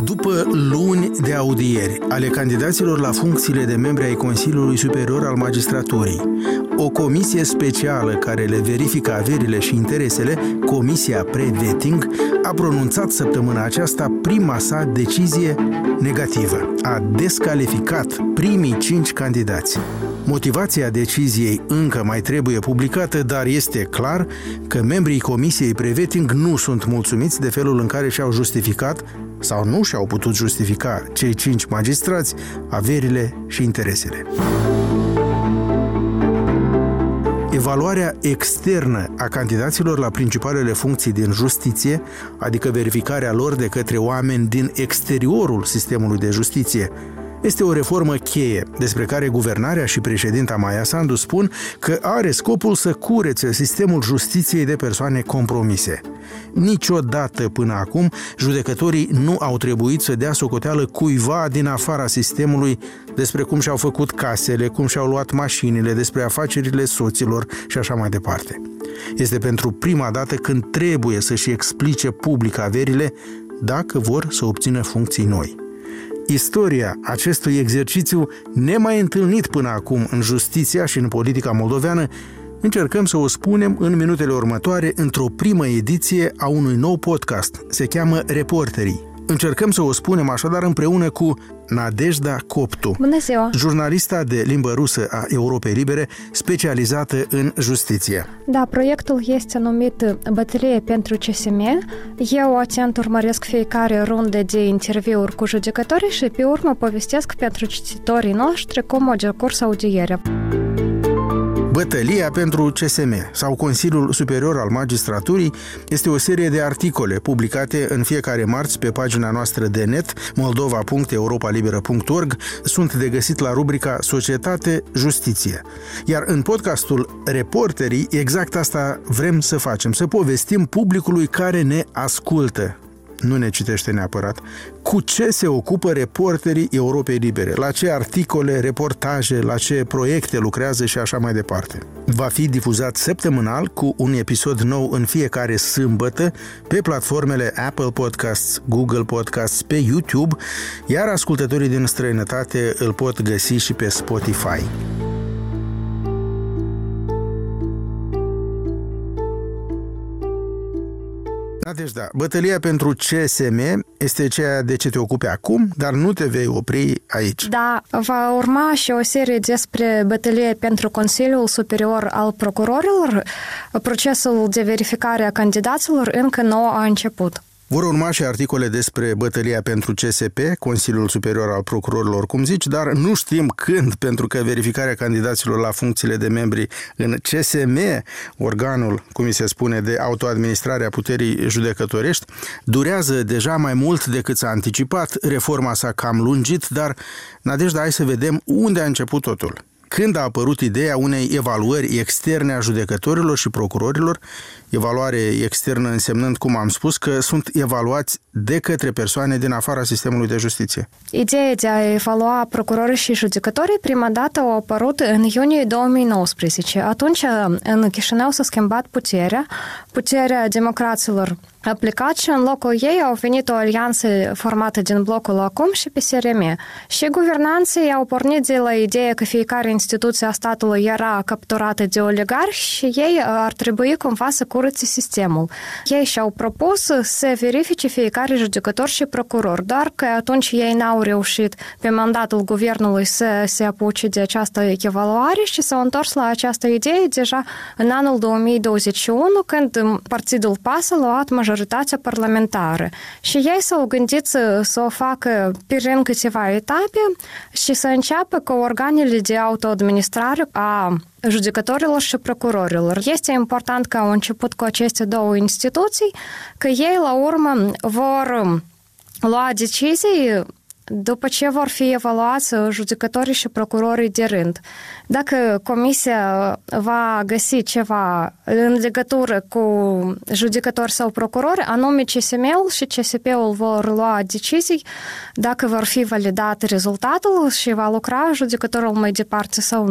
După luni de audieri ale candidaților la funcțiile de membri ai Consiliului Superior al Magistraturii, o comisie specială care le verifică averile și interesele, Comisia Pre-Vetting, a pronunțat săptămâna aceasta prima sa decizie negativă. A descalificat primii 5 candidați. Motivația deciziei încă mai trebuie publicată, dar este clar că membrii Comisiei Pre-Vetting nu sunt mulțumiți de felul în care și-au justificat sau nu și-au putut justifica cei 5 magistrați averile și interesele. Evaluarea externă a candidaților la principalele funcții din justiție, adică verificarea lor de către oameni din exteriorul sistemului de justiție, este o reformă cheie, despre care guvernarea și președinta Maia Sandu spun că are scopul să curețe sistemul justiției de persoane compromise. Niciodată până acum, judecătorii nu au trebuit să dea socoteală cuiva din afara sistemului despre cum și-au făcut casele, cum și-au luat mașinile, despre afacerile soților și așa mai departe. Este pentru prima dată când trebuie să-și explice public averile dacă vor să obțină funcții noi. Istoria acestui exercițiu nemai întâlnit până acum în justiția și în politica moldoveană încercăm să o spunem în minutele următoare într-o primă ediție a unui nou podcast. Se cheamă Reporterii. Încercăm să o spunem așadar împreună cu Nadejda Coptu, bună ziua, jurnalista de limbă rusă a Europei Libere, specializată în justiție. Da, proiectul este numit Bătălie pentru CSM. Eu atent urmăresc fiecare rundă de interviuri cu judecătorii și pe urmă povestesc pentru cititorii noștri cum a decurs audierea. Bătălia pentru CSM sau Consiliul Superior al Magistraturii este o serie de articole publicate în fiecare marți pe pagina noastră de net moldova.europalibera.org. Sunt de găsit la rubrica Societate, Justiție. Iar în podcastul Reporterii, exact asta vrem să facem, să povestim publicului care ne ascultă. Nu ne citește neapărat. Cu ce se ocupă reporterii Europei Libere? La ce articole, reportaje, la ce proiecte lucrează și așa mai departe. Va fi difuzat săptămânal cu un episod nou în fiecare sâmbătă pe platformele Apple Podcasts, Google Podcasts, pe YouTube, iar ascultătorii din străinătate îl pot găsi și pe Spotify. Deci da, bătălia pentru CSM este ceea de ce te ocupi acum, dar nu te vei opri aici. Da, va urma și o serie despre bătălie pentru Consiliul Superior al Procurorilor. Procesul de verificare a candidaților încă nu a început. Vor urma și articole despre bătălia pentru CSP, Consiliul Superior al Procurorilor, cum zici, dar nu știm când, pentru că verificarea candidaților la funcțiile de membri în CSM, organul, cum se spune, de autoadministrare a puterii judecătorești, durează deja mai mult decât s-a anticipat. Reforma s-a cam lungit, dar, Nadejda, hai să vedem unde a început totul. Când a apărut ideea unei evaluări externe a judecătorilor și procurorilor, evaluare externă însemnând, cum am spus, că sunt evaluați de către persoane din afara sistemului de justiție. Ideea de a evalua procurorii și judecătorii prima dată a apărut în iunie 2019. Atunci, în Chișinău s-a schimbat puterea democraților a plecat și în locul ei au venit o alianță formată din blocul Acum și PSRM. Și guvernanții au pornit de la ideea că fiecare instituție a statului era capturată de oligarhi și ei ar trebui cumva să curățe sistemul. Ei și-au propus să verifice fiecare judecător și procuror, doar că atunci ei n-au reușit pe mandatul guvernului să se apuce de această evaluare și s-au întors la această idee deja în anul 2021, când partidul PAS a luat majoritatea parlamentară. Și ei s-au gândit să o facă prin câteva etape și să înceapă cu organele de autoadministrare a judecătorilor și procurorilor. Este important că au început cu aceste două instituții, că ei la urmă vor lua decizii după ce vor fi evaluați judecătorii și procurorii de rând. Dacă comisia va găsi ceva în legătură cu judecători sau procurori, anume CSM-ul și CSP-ul vor lua decizii dacă vor fi validat rezultatul și va lucra judecătorul mai departe sau nu.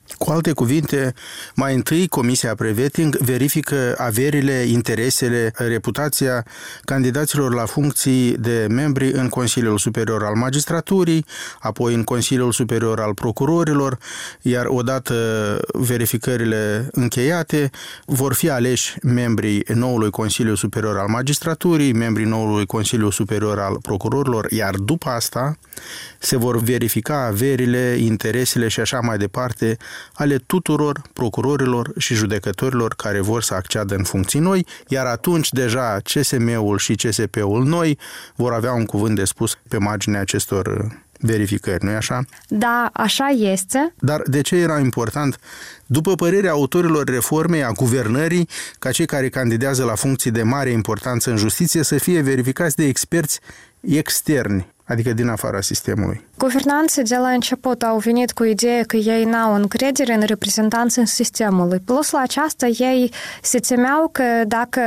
Cu alte cuvinte, mai întâi Comisia Pre-Vetting verifică averile, interesele, reputația candidaților la funcții de membri în Consiliul Superior al Magistraturii, apoi în Consiliul Superior al Procurorilor, iar odată verificările încheiate, vor fi aleși membrii noului Consiliu Superior al Magistraturii, membrii noului Consiliu Superior al Procurorilor, iar după asta se vor verifica averile, interesele și așa mai departe ale tuturor procurorilor și judecătorilor care vor să acceadă în funcții noi, iar atunci deja CSM-ul și CSP-ul noi vor avea un cuvânt de spus pe marginea acestor verificări, nu-i așa? Da, așa este. Dar de ce era important, după părerea autorilor reformei a guvernării, ca cei care candidează la funcții de mare importanță în justiție să fie verificați de experți externi, adică din afara sistemului? Guvernanții de la început au venit cu ideea că ei n-au încredere în reprezentanții sistemului. Plus la aceasta, ei se temeau că dacă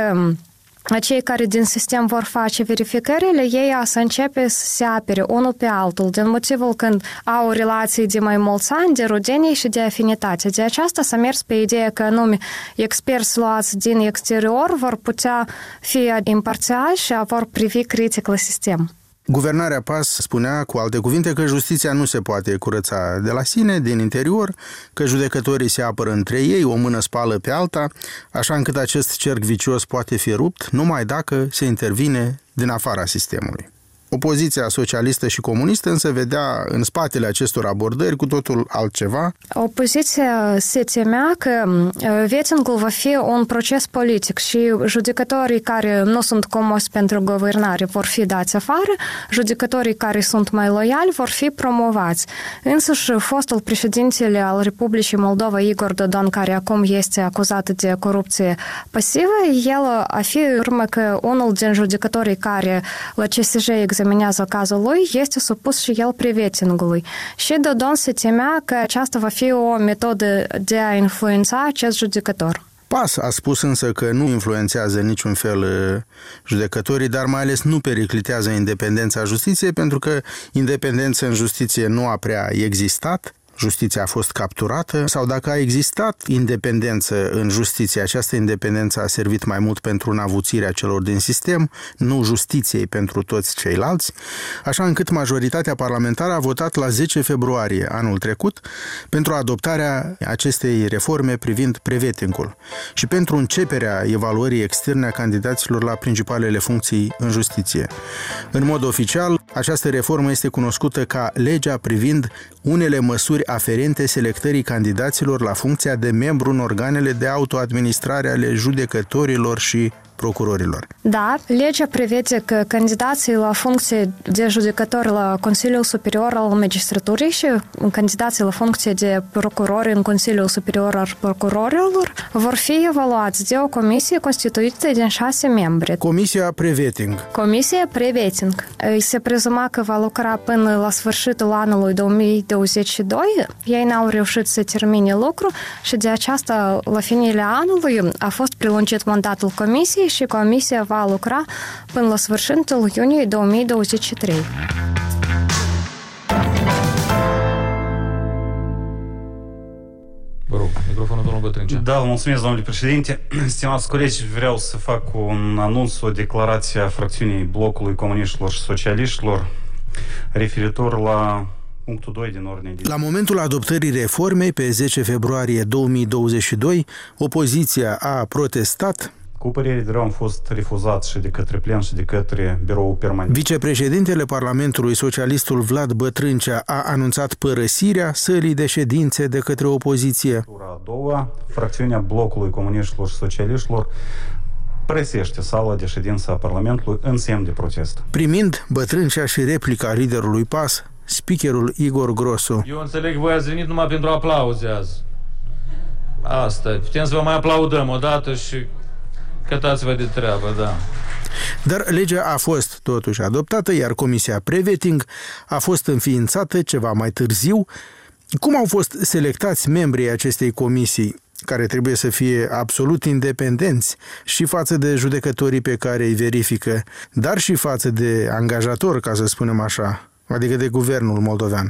cei care din sistem vor face verificările, ei să începe să se apere unul pe altul, din motivul când au relații de mai mulți ani, de rudenie și de afinitate. De aceasta s-a mers pe ideea că anume experți luați din exterior vor putea fi imparțiali și vor privi critic la sistem. Guvernarea PAS spunea, cu alte cuvinte, că justiția nu se poate curăța de la sine, din interior, că judecătorii se apără între ei, o mână spală pe alta, așa încât acest cerc vicios poate fi rupt numai dacă se intervine din afara sistemului. Opoziția socialistă și comunistă însă vedea în spatele acestor abordări cu totul altceva. Opoziția se temea că vettingul va fi un proces politic și judecătorii care nu sunt comozi pentru guvernare vor fi dați afară, judecătorii care sunt mai loiali vor fi promovați. Însuși, fostul președintele al Republicii Moldova, Igor Dodon, care acum este acuzat de corupție pasivă, el afirmă că unul din judecătorii care la CSJ examinează cazul lui, este supus și el pre-vettingului. Și Dodon se temea că aceasta va fi o metodă de a influența acest judecător. PAS a spus însă că nu influențează niciun fel judecătorii, dar mai ales nu periclitează independența justiției, pentru că independența în justiție nu a prea existat. Justiția a fost capturată sau dacă a existat independență în justiție, această independență a servit mai mult pentru înavuțirea celor din sistem, nu justiției pentru toți ceilalți, așa încât majoritatea parlamentară a votat la 10 februarie anul trecut pentru adoptarea acestei reforme privind pre-vettingul și pentru începerea evaluării externe a candidaților la principalele funcții în justiție. În mod oficial, această reformă este cunoscută ca legea privind unele măsuri aferente selectării candidaților la funcția de membru în organele de autoadministrare ale judecătorilor și procurorilor. Da, legea prevede că candidații la funcție de judecători la Consiliul Superior al Magistraturii și candidații la funcție de procurori în Consiliul Superior al Procurorilor vor fi evaluați de o comisie constituită din 6 membri. Comisia Pre-Vetting. Comisia Pre-Vetting. Se prezuma că va lucra până la sfârșitul anului 2022. Ei n-au reușit să termine lucru și de aceasta, la finele anului, a fost prelungit mandatul comisiei și comisia va lucra până la sfârșitul iunie 2023. Vă rog, microfonul domnul Bătrâncea. Da, mulțumesc, domnule președinte. Stimați colegi, vreau să fac un anunț, o declarație a fracțiunii Blocului Comuniștilor și Socialiștilor referitor la punctul 2 din ordine de zi. La momentul adoptării reformei, pe 10 februarie 2022, opoziția a protestat. Cu părere de rău am fost refuzat și de către plen și de către biroul permanent. Vicepreședintele Parlamentului, socialistul Vlad Bătrâncea, a anunțat părăsirea sălii de ședințe de către opoziție. A doua, fracțiunea Blocului Comuniștilor și Socialiștilor părăsește sala de ședință a Parlamentului în semn de protest. Primind Bătrâncea și replica liderului PAS, speakerul Igor Grosu. Eu înțeleg, voi ați venit numai pentru aplauze azi. Asta, putem să vă mai aplaudăm odată și cătați-vă de treabă, da. Dar legea a fost totuși adoptată, iar Comisia Pre-Vetting a fost înființată ceva mai târziu. Cum au fost selectați membrii acestei comisii, care trebuie să fie absolut independenți și față de judecătorii pe care îi verifică, dar și față de angajator, ca să spunem așa, adică de guvernul moldovean?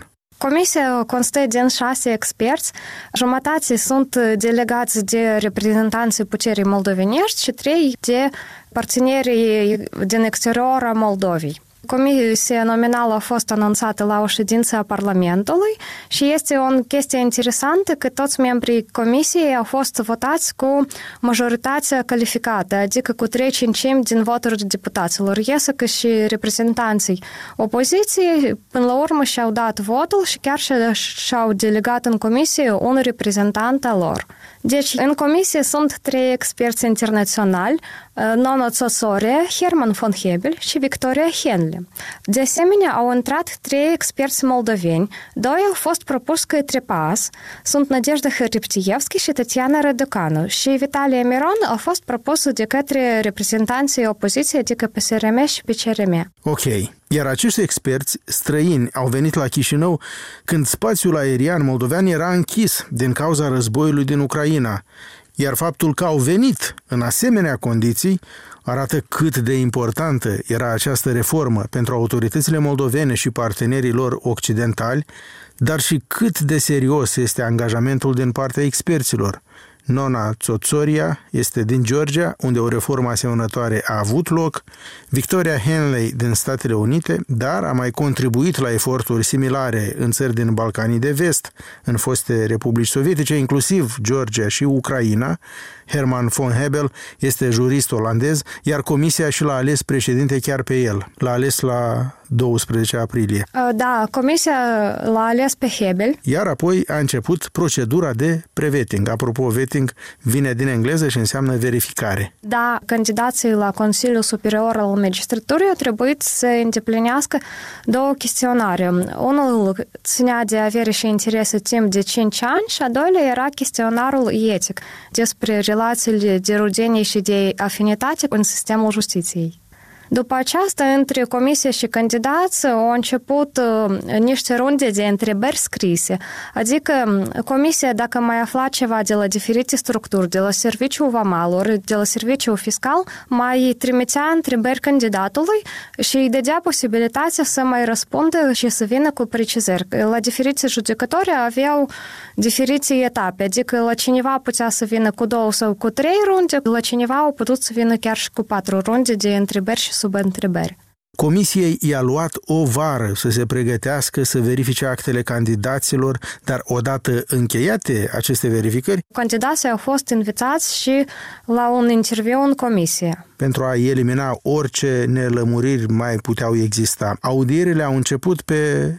Comisia constă din 6 experți, jumătate sunt delegați de reprezentanții puterii moldovenești și 3 de partenerii din exterior a Moldovei. Comisia nominală a fost anunțată la o ședință a Parlamentului și este o chestie interesantă că toți membrii comisiei au fost votați cu majoritatea calificată, adică cu 3/5 din voturi deputaților. Iesă că și reprezentanții opoziției până la urmă și-au dat votul și chiar și-au delegat în comisie un reprezentant al lor. Deci, în comisie sunt 3 experți internaționali, Nona Tsotsoria, Herman von Hebel și Victoria Henle. De asemenea, au intrat 3 experți moldoveni, 2 au fost propuși către PAS, sunt Nadejda Hăriptievski și Tatiana Răducanu și Vitalie Miron a fost propus de către reprezentanții opoziției, adică PSRM și PCRM. Ok. Iar acești experți străini au venit la Chișinău când spațiul aerian moldovean era închis din cauza războiului din Ucraina. Iar faptul că au venit în asemenea condiții arată cât de importantă era această reformă pentru autoritățile moldovene și partenerii lor occidentali, dar și cât de serios este angajamentul din partea experților. Nona Tsotsoria este din Georgia, unde o reformă asemănătoare a avut loc, Victoria Henley din Statele Unite, dar a mai contribuit la eforturi similare în țări din Balcanii de Vest, în foste republici sovietice, inclusiv Georgia și Ucraina. Herman von Hebel este jurist olandez, iar comisia și l-a ales președinte chiar pe el. L-a ales la 12 aprilie. Da, comisia l-a ales pe Hebel. Iar apoi a început procedura de pre-vetting. Apropo, vetting vine din engleză și înseamnă verificare. Da, candidații la Consiliul Superior al Magistraturii au trebuit să îndeplinească 2 chestionare. Unul ținea de avere și interese timp de 5 ani și a doilea era chestionarul etic despre relațiile de rudenie și de afinitate în sistemul justiției. După aceasta, între comisie și candidați au început niște runde de întrebări scrise, adică comisia, dacă mai afla ceva de la diferite structuri, de la serviciul vamal, ori de la serviciul fiscal, mai trimitea întrebări candidatului și îi dădea posibilitatea să mai răspundă și să vină cu precizări. La diferite judecători aveau diferite etape, adică la cineva putea să vină cu 2 sau cu 3 runde, la cineva au putut să vină chiar și cu 4 runde de întrebări și subîntrebări. Comisiei i-a luat o vară să se pregătească să verifice actele candidaților, dar odată încheiate aceste verificări, candidații au fost invitați și la un interviu în comisie. Pentru a elimina orice nelămuriri mai puteau exista. Audierile au început pe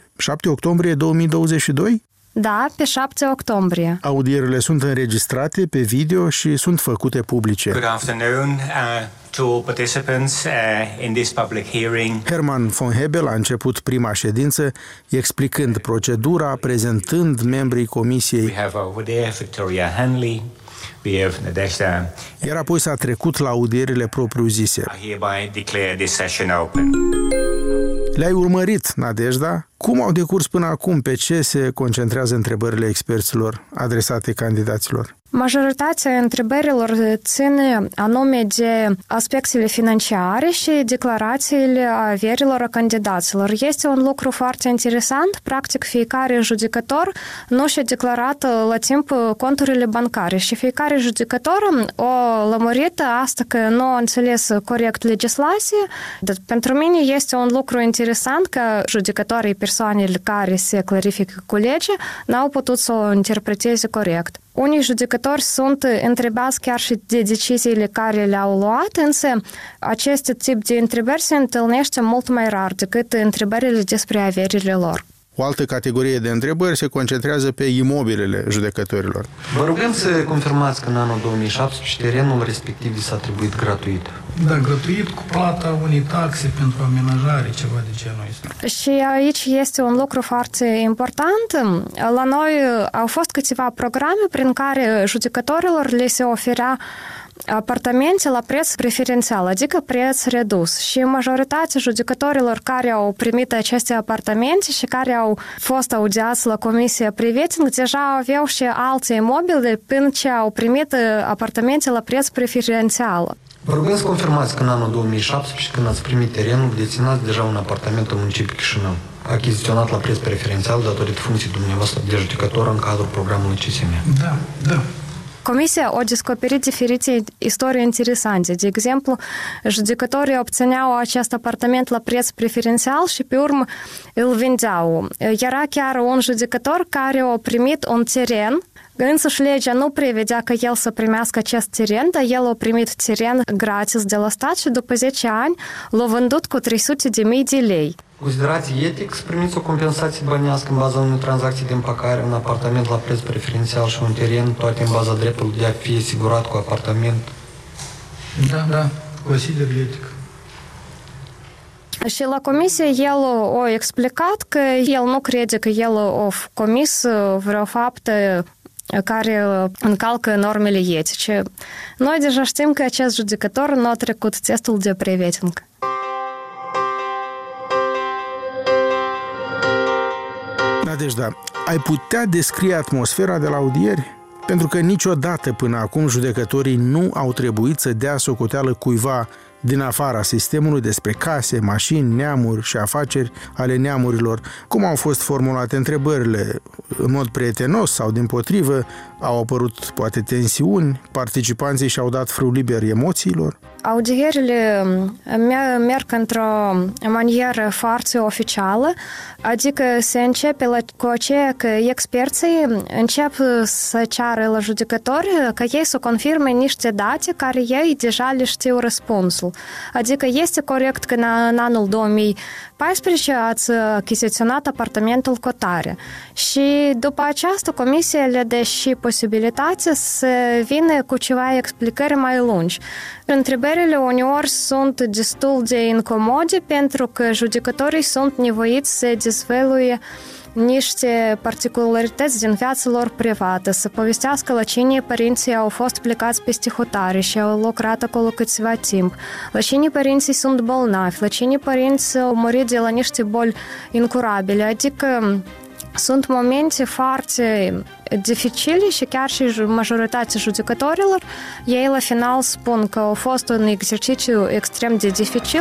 7 octombrie 2022? Da, pe 7 octombrie. Audierile sunt înregistrate pe video și sunt făcute publice. Good afternoon to all participants in this public hearing. Herman von Hebel a început prima ședință explicând procedura, prezentând membrii comisiei. We have over there Victoria Henley. We have Nadejda. Iar apoi s-a trecut la audierile propriu-zise. I hereby declare this session open. Le-ai urmărit, Nadejda? Cum au decurs până acum? Pe ce se concentrează întrebările experților adresate candidaților? Majoritatea întrebărilor ține anume de aspectele financiare și declarațiile averilor a candidaților. Este un lucru foarte interesant. Practic, fiecare judecător nu și-a declarat la timp conturile bancare și fiecare judecător a lămurit asta că nu a înțeles corect legislație. Dar pentru mine este un lucru interesant că judecătorii persoanele care se clarifică cu legea n-au putut să o interpreteze corect. Unii judecători sunt întrebați chiar și de deciziile care le-au luat, însă acest tip de întrebări se întâlnește mult mai rar decât întrebările despre averile lor. O altă categorie de întrebări se concentrează pe imobilele judecătorilor. Vă rugăm să confirmați că în anul 2017 terenul respectiv s-a atribuit gratuit. Da, gratuit cu plata unei taxe pentru amenajare, ceva de genul ăsta. Și aici este un lucru foarte important. La noi au fost câteva programe prin care judecătorilor le se oferea apartamente la preț preferențial, adică preț redus. Și majoritatea judecătorilor care au primit aceste apartamente și care au fost audiați la Comisia Pre-vetting deja aveau și alte imobile până ce au primit apartamente la preț preferențial. Vă rugăm să confirmați că în anul 2017, când ați primit terenul, deținați deja un apartament în municipiul Chișinău, achiziționat la preț preferențial datorită funcției dumneavoastră de judecător în cadrul programului CSM. Da. Comisia a descoperit diferite istorii interesante. De exemplu, judecătorii obțineau acest apartament la preț preferențial și pe urmă îl vindeau. Era chiar un judecător care a primit un teren, însăși legea nu prevedea că el să primească acest teren, dar el a primit teren gratis de la stat și după 10 ani l-a vândut cu 300.000 de lei. Considerați etic să primiți o compensație bănească în baza unei tranzacții de împăcare, un apartament la preț preferențial și un teren, toate în baza dreptului de a fi asigurat cu apartament? Da, consider etic. Și la comisie el a explicat că el nu crede că el a comis vreo faptă care încalcă normele etice. Noi deja știm că acest judecător nu a trecut testul de pre-vetting. Nadejda, ai putea descrie atmosfera de la audieri? Pentru că niciodată până acum judecătorii nu au trebuit să dea socoteală cuiva din afara sistemului despre case, mașini, neamuri și afaceri ale neamurilor, cum au fost formulate întrebările, în mod prietenos sau dimpotrivă, au apărut poate tensiuni, participanții și-au dat frâu liber emoțiilor. Audierile merg într-o manieră foarte oficială, adică se începe cu aceea că experții încep să ceară la judecători ca ei să confirme niște date care ei deja le știu răspunsul. Adică este corect că în anul 2014 ați achiziționat apartamentul cotare și după aceasta comisia le dă și posibilitatea să vină cu ceva explicări mai lungi. Întrebările uneori sunt destul de incomode pentru că judecătorii sunt nevoiți să dezvăluie niște particularități din viața lor privată, să povestească la cine părinții au fost plecați peste hotare și au lucrat acolo câțiva timp, la cine părinții sunt bolnavi, la cine părinții au murit de la niște boli incurabile, adică sunt momente foarte dificile și chiar și majoritatea judecătorilor, ei la final spun că a fost un exercițiu extrem de dificil.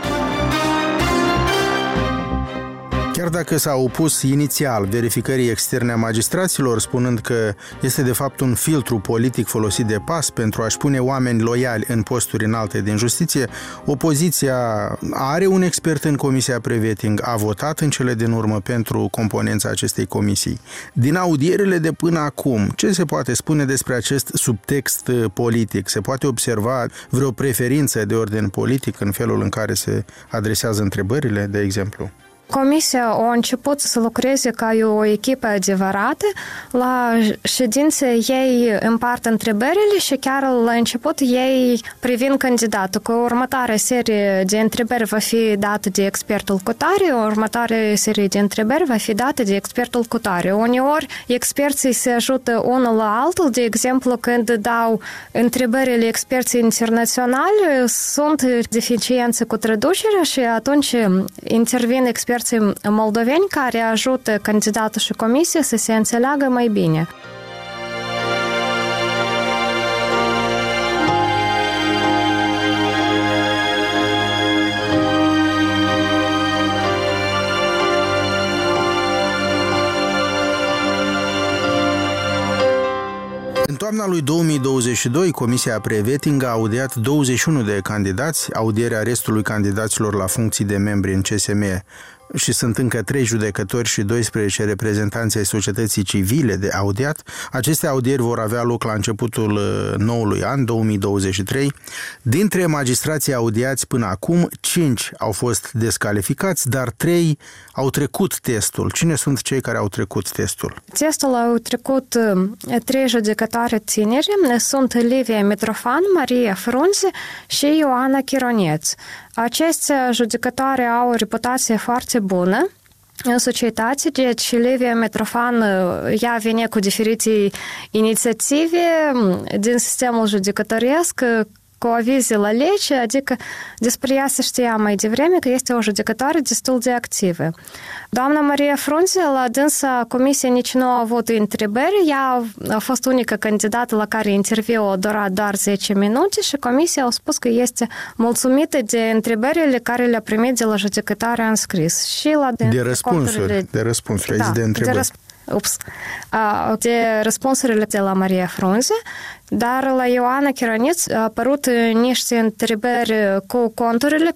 Chiar dacă s-a opus inițial verificării externe a magistraților, spunând că este de fapt un filtru politic folosit de PAS pentru a-și pune oameni loiali în posturi înalte din justiție, opoziția are un expert în Comisia Pre-Vetting, a votat în cele din urmă pentru componența acestei comisii. Din audierile de până acum, ce se poate spune despre acest subtext politic? Se poate observa vreo preferință de ordin politic în felul în care se adresează întrebările, de exemplu? Comisia a început să lucreze ca o echipă adevărată. La ședințe ei împart întrebările și chiar la început ei privin candidatul că următoarea serie de întrebări va fi dată de expertul cutare, următoarea serie de întrebări va fi dată de expertul cutare. Uneori experții se ajută unul la altul, de exemplu când dau întrebările experții internaționali, sunt deficiențe cu traducerea și atunci intervin experții moldoveni care ajută candidatul și comisia să se înțeleagă mai bine. În toamna lui 2022, Comisia Pre-Vetting a audiat 21 de candidați, audierea restului candidaților la funcții de membri în CSM și sunt încă 3 judecători și 12 reprezentanți ai societății civile de audiat. Aceste audieri vor avea loc la începutul noului an, 2023. Dintre magistrații audiați până acum, 5 au fost descalificați, dar 3 au trecut testul. Cine sunt cei care au trecut testul? Testul au trecut 3 judecătoare tineri, sunt Livia Mitrofan, Maria Frunze și Ioana Chironeț. Aceste judecătoare au o reputație foarte bună în societate, deci Livia Mitrofan ea vine cu diferite inițiative din sistemul judecătoresc, cu avize la lege, adică despre ea se știa mai devreme că este o judecătoare destul de activă. Doamna Maria Frunze, la dânsa comisie nici nu a avut întrebări, ea a fost unica candidată la care interviul a durat doar 10 minute și comisia a spus că este mulțumită de întrebările care le-a primit de la judecătoarea în scris. Și la de răspunsuri, da, de întrebări. De răspunsurile de la Maria Frunze, dar la Ioana Chironiț a apărut niște întrebări cu conturile,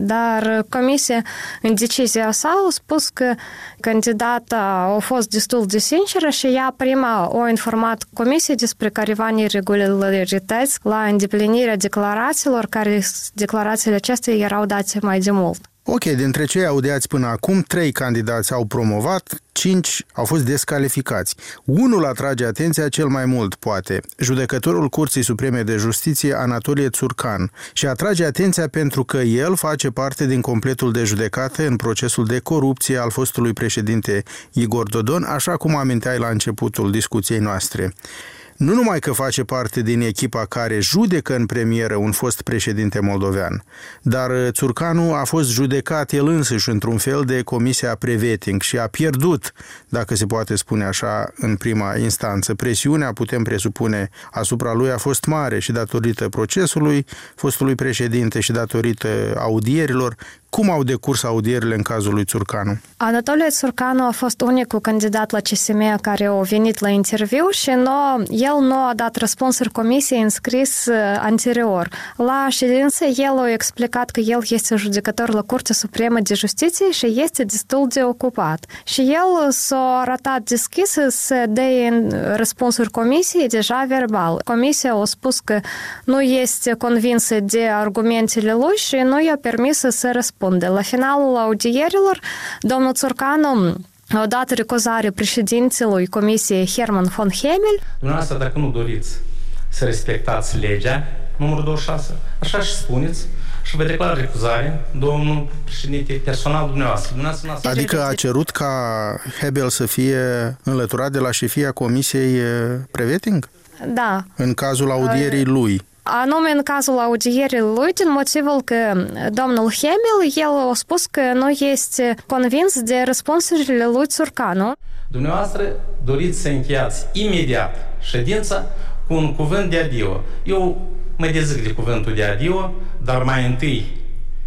dar comisia, în decizia sa, a spus că candidata a fost destul de sinceră și ea prima a informat comisia despre careva neregularități la îndeplinirea declarațiilor, care declarațiile acestea erau date mai de mult. Ok, dintre cei audiați până acum, 3 candidați au promovat, 5 au fost descalificați. Unul atrage atenția cel mai mult, poate, judecătorul Curții Supreme de Justiție, Anatolie Țurcan, și atrage atenția pentru că el face parte din completul de judecată în procesul de corupție al fostului președinte Igor Dodon, așa cum aminteai la începutul discuției noastre. Nu numai că face parte din echipa care judecă în premieră un fost președinte moldovean, dar Țurcanu a fost judecat el însuși într-un fel de comisia pre-vetting și a pierdut, dacă se poate spune așa, în prima instanță. Presiunea, putem presupune, asupra lui a fost mare și datorită procesului fostului președinte și datorită audierilor. Cum au decurs audierile în cazul lui Țurcanu? Anatolie Țurcanu a fost unicul candidat la CSM care a venit la interviu și el nu a dat răspunsuri comisiei în scris anterior. La ședință el a explicat că el este judecător la Curtea Supremă de Justiție și este destul de ocupat. Și el s-a arătat deschis să dea răspunsuri comisiei deja verbal. Comisia a spus că nu este convinsă de argumentele lui și nu i-a permis să răspundă. La finalul audierilor, domnul Țurcanu a dat recuzare președintelui Comisiei Herman von Hemel. Dumneavoastră, dacă nu doriți să respectați legea, numărul 26, așa și spuneți, și vă declar recuzare, domnul președinte, personal dumneavoastră. Adică a cerut ca Hebel să fie înlăturat de la șefia Comisiei pre-vetting? Da. În cazul audierii lui. Anume în cazul audierii lui, din motivul că domnul Hemel, el a spus că nu este convins de răspunsurile lui Țurcanu. Dumneavoastră doriți să încheiați imediat ședința cu un cuvânt de adio. Eu mă dezic de cuvântul de adio, dar mai întâi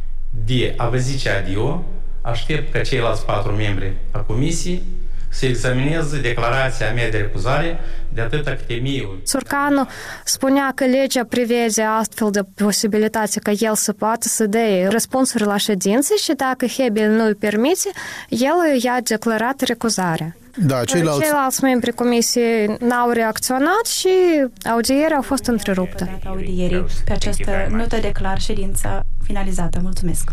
de a vă zice adio, aștept ca ceilalți 4 membri a comisiei să examineze declarația mea de recuzare de atâta cât e-mail. Țurcanu spunea că legea prevede astfel de posibilitate ca el să poată să dea răspunsuri la ședințe și dacă Hebel nu îi permite, el i-a declarat recuzarea. Da, ceilalți membri comisiei n-au reacționat și audierea a fost întreruptă. Audierii. Pe această notă declar ședința finalizată. Mulțumesc!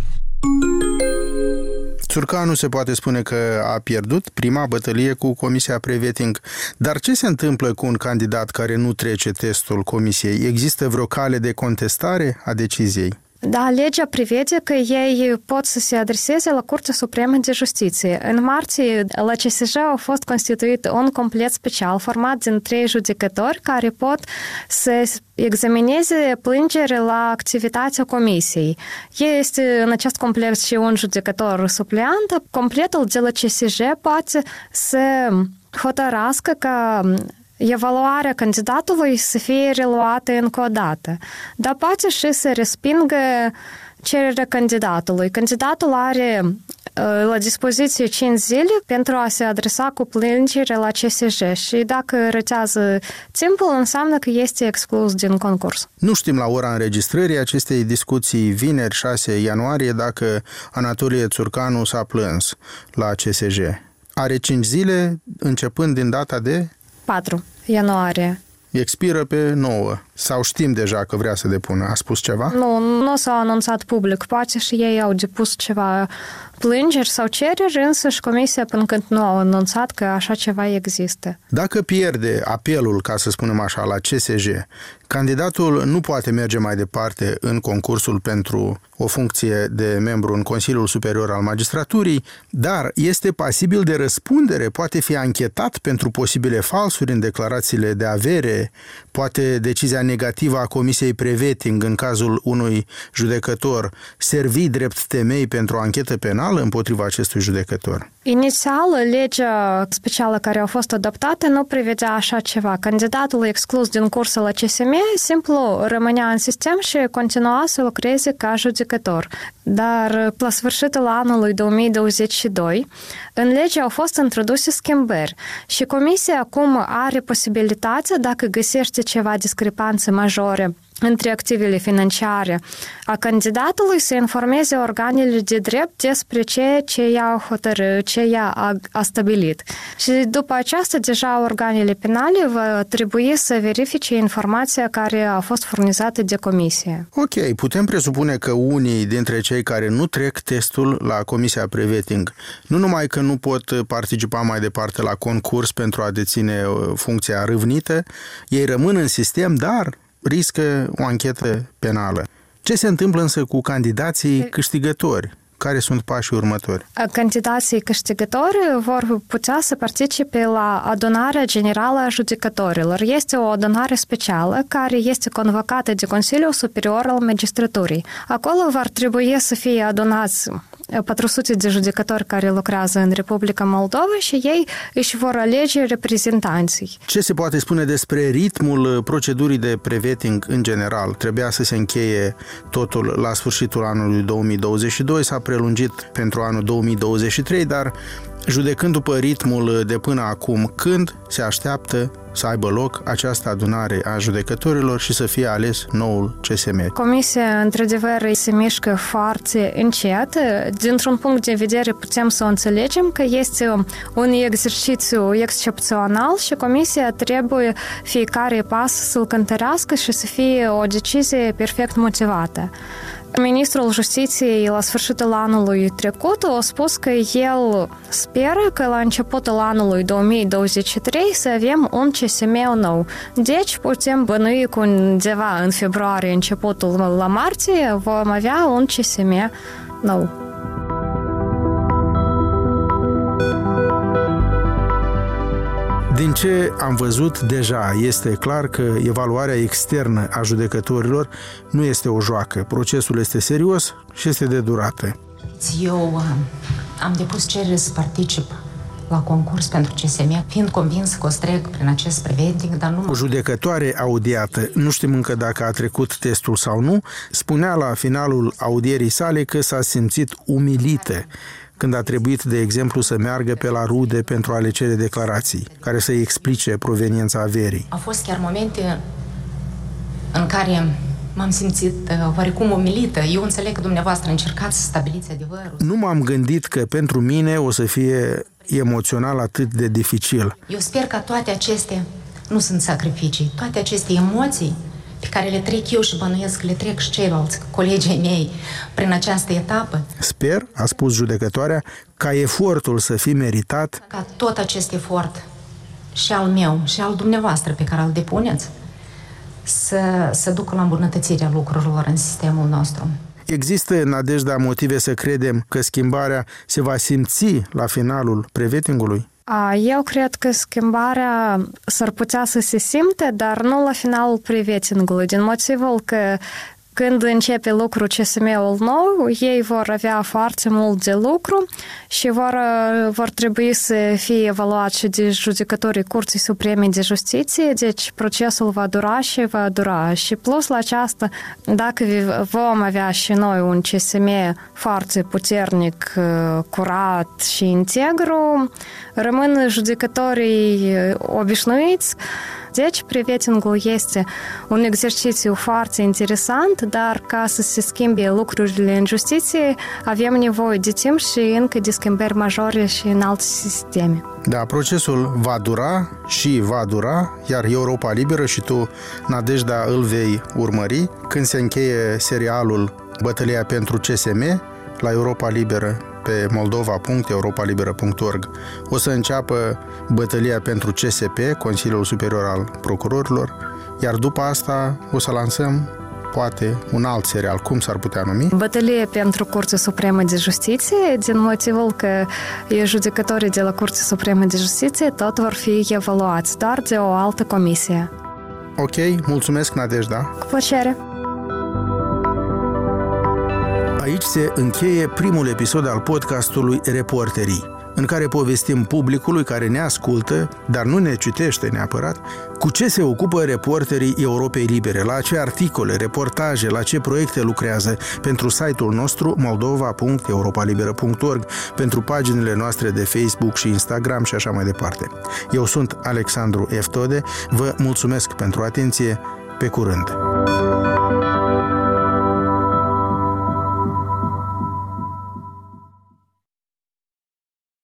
Țurcanu se poate spune că a pierdut prima bătălie cu Comisia pre-vetting, dar ce se întâmplă cu un candidat care nu trece testul Comisiei? Există vreo cale de contestare a deciziei? Da, legea prevede că ei pot să se adreseze la Curtea Supremă de Justiție. În martie, la CSJ a fost constituit un complet special format din 3 judecători care pot să examineze plângere la activitatea comisiei. Este în acest complet și un judecător supleant. Completul de la CSJ poate să hotărască că evaluarea candidatului să fie reluată încă o dată, dar poate și să respingă cererea candidatului. Candidatul are la dispoziție 5 zile pentru a se adresa cu plângere la CSJ și dacă rătează timpul, înseamnă că este exclus din concurs. Nu știm la ora înregistrării acestei discuții, vineri 6 ianuarie, dacă Anatolie Țurcanu s-a plâns la CSJ. Are 5 zile începând din data de 4 ianuarie. Expiră pe 9. Sau știm deja că vrea să depună? A spus ceva? Nu s-a anunțat public. Poate și ei au depus ceva plângeri sau cereri, însă și comisia până când nu au anunțat că așa ceva există. Dacă pierde apelul, ca să spunem așa, la CSJ, Candidatul nu poate merge mai departe în concursul pentru o funcție de membru în Consiliul Superior al Magistraturii, dar este pasibil de răspundere, poate fi anchetat pentru posibile falsuri în declarațiile de avere, poate decizia negativă a Comisiei Preveting în cazul unui judecător servi drept temei pentru o anchetă penală împotriva acestui judecător. Inițial, legea specială care a fost adoptată nu prevedea așa ceva. Candidatul exclus din cursul la CSM simplu rămânea în sistem și continua să lucreze ca judecător. Dar la sfârșitul anului 2022, în lege au fost introduse schimbări și Comisia acum are posibilitatea, dacă găsește ceva discrepanțe majore între activele financiare a candidatului, să informeze organele de drept despre ce ea a hotărât, ce ea a stabilit. Și după aceasta, deja organele penale va trebui să verifice informația care a fost furnizată de comisie. Ok, putem presupune că unii dintre cei care nu trec testul la Comisia Preveting, nu numai că nu pot participa mai departe la concurs pentru a deține funcția râvnită, ei rămân în sistem, dar riscă o anchetă penală. Ce se întâmplă însă cu candidații câștigători? Care sunt pașii următori? Candidații câștigători vor putea să participe la adunarea generală a judecătorilor. Este o adunare specială care este convocată de Consiliul Superior al Magistraturii. Acolo vor trebui să fie adunați 400 de judecători care lucrează în Republica Moldova și ei își vor alege reprezentanții. Ce se poate spune despre ritmul procedurii de preveting în general? Trebuia să se încheie totul la sfârșitul anului 2022, s-a prelungit pentru anul 2023, dar judecând după ritmul de până acum, când se așteaptă să aibă loc această adunare a judecătorilor și să fie ales noul CSM? Comisia, într-adevăr, se mișcă foarte încet. Dintr-un punct de vedere, putem să o înțelegem că este un exercițiu excepțional și Comisia trebuie fiecare pas să-l cântărească și să fie o decizie perfect motivată. Ministrul Justiției la sfârșitul anului trecut a spus că el speră că la începutul anului 2023 să avem un CSM nou. Deci putem bănui că undeva în februarie, începutul la martie, vom avea un CSM nou. Din ce am văzut deja, este clar că evaluarea externă a judecătorilor nu este o joacă. Procesul este serios și este de durată. Eu am depus cerere să particip la concurs pentru CSM, fiind convins că o să trec prin acest preventing, dar nu... O judecătoare audiată, nu știm încă dacă a trecut testul sau nu, spunea la finalul audierii sale că s-a simțit umilită când a trebuit, de exemplu, să meargă pe la rude pentru a le cere declarații, care să-i explice proveniența averii. Au fost chiar momente în care m-am simțit oarecum umilită. Eu înțeleg că dumneavoastră încercați să stabiliți adevărul. Nu m-am gândit că pentru mine o să fie emoțional atât de dificil. Eu sper că toate acestea nu sunt sacrificii, toate aceste emoții pe care le trec eu și bănuiesc că le trec și ceilalți colegii mei prin această etapă. Sper, a spus judecătoarea, ca efortul să fie meritat. Ca tot acest efort, și al meu, și al dumneavoastră pe care îl depuneți, să ducă la îmbunătățirea lucrurilor în sistemul nostru. Există, Nadejda, motive să credem că schimbarea se va simți la finalul prevetingului? Eu cred că schimbarea s-ar putea să se simte, dar nu la finalul prevetingului, din motivul că când începe lucru CSM-ul nou, ei vor avea foarte mult de lucru și vor trebui să fie evaluați și de judecătorii Curții Supreme de Justiție, deci procesul va dura și va dura. Și plus la aceasta, dacă vom avea și noi un CSM foarte puternic, curat și integru, rămân judecătorii obișnuiți. Deci, prevetingul este un exercițiu foarte interesant, dar ca să se schimbe lucrurile în justiție, avem nevoie de timp și încă de schimbări majore și în alte sisteme. Da, procesul va dura, iar Europa Liberă și tu, Nadejda, îl vei urmări când se încheie serialul Bătălia pentru CSM la Europa Liberă pe moldova.europalibera.org. O să înceapă bătălia pentru CSP, Consiliul Superior al Procurorilor, iar după asta o să lansăm poate un alt serial, cum s-ar putea numi? Bătălie pentru Curtea Supremă de Justiție, din motivul că judecătorii de la Curtea Supremă de Justiție tot vor fi evaluați, dar de o altă comisie. Ok, mulțumesc, Nadejda. Cu plăcere. Aici se încheie primul episod al podcastului Reporterii, în care povestim publicului care ne ascultă, dar nu ne citește neapărat, cu ce se ocupă reporterii Europei Libere, la ce articole, reportaje, la ce proiecte lucrează pentru site-ul nostru moldova.europalibera.org, pentru paginile noastre de Facebook și Instagram și așa mai departe. Eu sunt Alexandru Eftode, vă mulțumesc pentru atenție, pe curând!